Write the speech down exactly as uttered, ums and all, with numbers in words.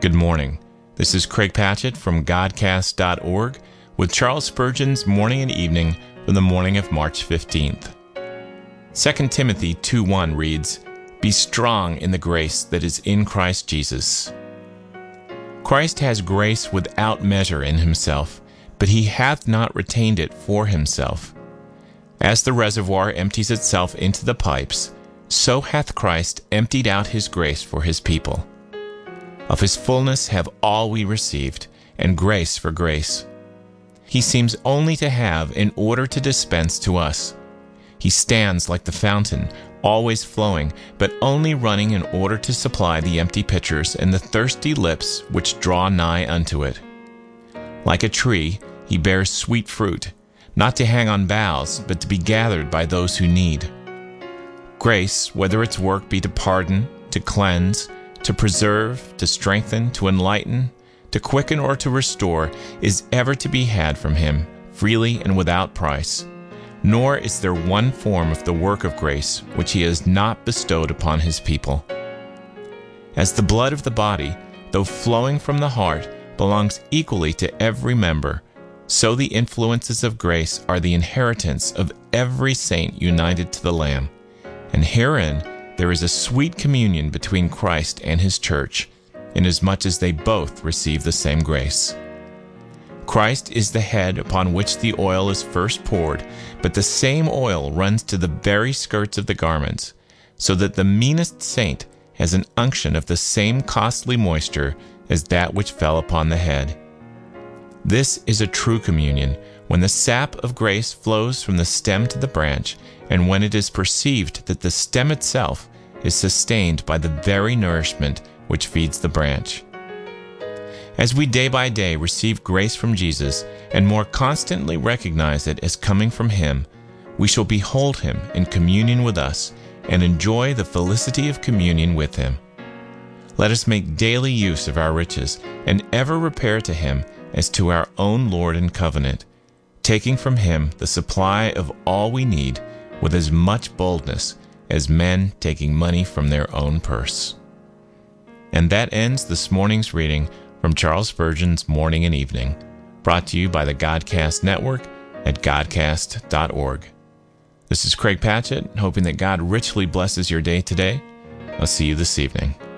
Good morning. This is Craig Patchett from Godcast dot org with Charles Spurgeon's Morning and Evening for the morning of March fifteenth. Second Timothy two one reads, "Be strong in the grace that is in Christ Jesus." Christ has grace without measure in himself, but he hath not retained it for himself. As the reservoir empties itself into the pipes, so hath Christ emptied out his grace for his people. Of his fullness have all we received, and grace for grace. He seems only to have in order to dispense to us. He stands like the fountain, always flowing, but only running in order to supply the empty pitchers and the thirsty lips which draw nigh unto it. Like a tree, he bears sweet fruit, not to hang on boughs, but to be gathered by those who need. Grace, whether its work be to pardon, to cleanse, to preserve, to strengthen, to enlighten, to quicken, or to restore, is ever to be had from him, freely and without price. Nor is there one form of the work of grace which he has not bestowed upon his people. As the blood of the body, though flowing from the heart, belongs equally to every member, so the influences of grace are the inheritance of every saint united to the Lamb. And herein there is a sweet communion between Christ and his church, inasmuch as they both receive the same grace. Christ is the head upon which the oil is first poured, but the same oil runs to the very skirts of the garments, so that the meanest saint has an unction of the same costly moisture as that which fell upon the head. This is a true communion, when the sap of grace flows from the stem to the branch, and when it is perceived that the stem itself is sustained by the very nourishment which feeds the branch. As we day by day receive grace from Jesus and more constantly recognize it as coming from him, we shall behold him in communion with us and enjoy the felicity of communion with him. Let us make daily use of our riches and ever repair to him as to our own Lord and covenant, taking from him the supply of all we need with as much boldness as men taking money from their own purse. And that ends this morning's reading from Charles Spurgeon's Morning and Evening, brought to you by the Godcast Network at Godcast dot org. This is Craig Patchett, hoping that God richly blesses your day today. I'll see you this evening.